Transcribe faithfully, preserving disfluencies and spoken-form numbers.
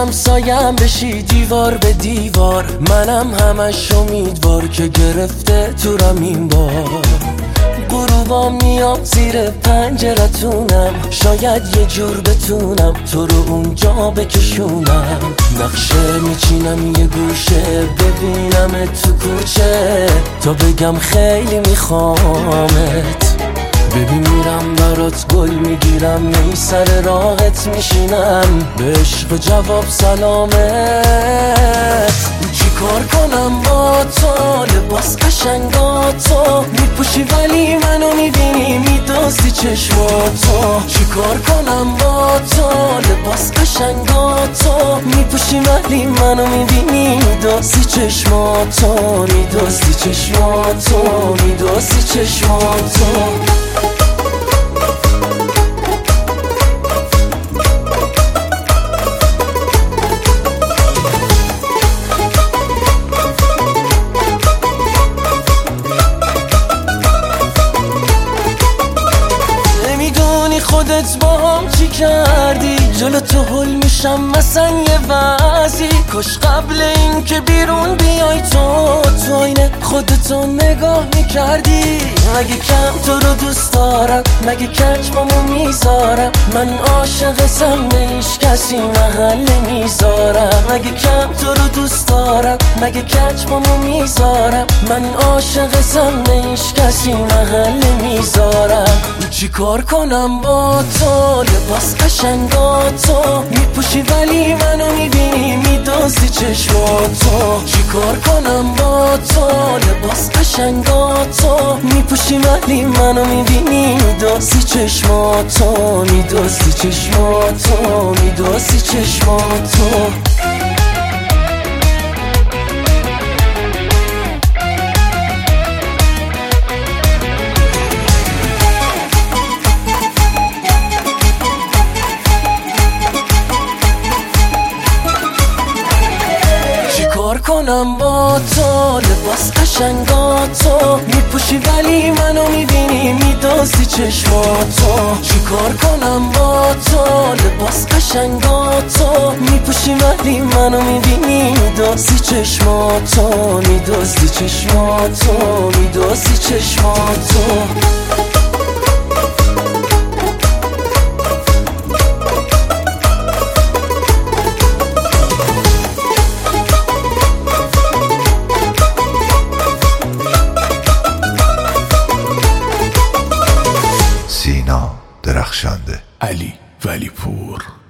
همسایم بشی دیوار به دیوار، منم همش امیدوار که گرفته تورم این بار. غروبا میام زیر پنجرتونم، شاید یه جور بتونم تو رو اونجا بکشونم. نقشه میچینم یه گوشه، ببینم تو کوچه تا بگم خیلی میخوامت. ببین میرم برات گل میگیرم، می سر راحت میشینم، به عشق جواب سلامت. چی کار کنم با تو، لباس قشنگاتو میپوشی ولی منو میبینی میدوزی چشماتو. چی کار کنم با تو، لباس قشنگاتو میپوشی ولی منو میبینی میدوزی چشماتو، میدوزی چشماتو، میدوزی چشماتو. خودت با هم چی کردی، جلو تو هل میشم مثلا یه وضعی. کاش قبل این که بیرون بیای تو تو آینه خودتو نگاه میکردی. مگه کم تو رو دوست دارم، مگه کچمامو میذارم، من عاشقتم به هیچ کسی محل نمیذارم. مگه کم تو رو دوست دارم، مگه کچمامو میذارم، من عاشقتم به هیچ کسی محل نمیذارم. چی کار کنم با تو، لباس قشنگاتو میپوشی ولی منو میبینی میدوزی چشماتو. چی کار کنم با تو، لباس قشنگاتو میپوشی ولی منو میبینی میدوزی چشماتو، میدوزی چشماتو، میدوزی چشماتو. کار کنم با تو، لباس قشنگاتو میپوشی ولی منو میبینی میدوزی چشماتو. چی کار کنم با تو، لباس قشنگاتو میپوشی ولی منو میبینی میدوزی چشماتو، میدوزی چشماتو، میدوزی چشماتو. سینا درخشنده، علی ولی پور.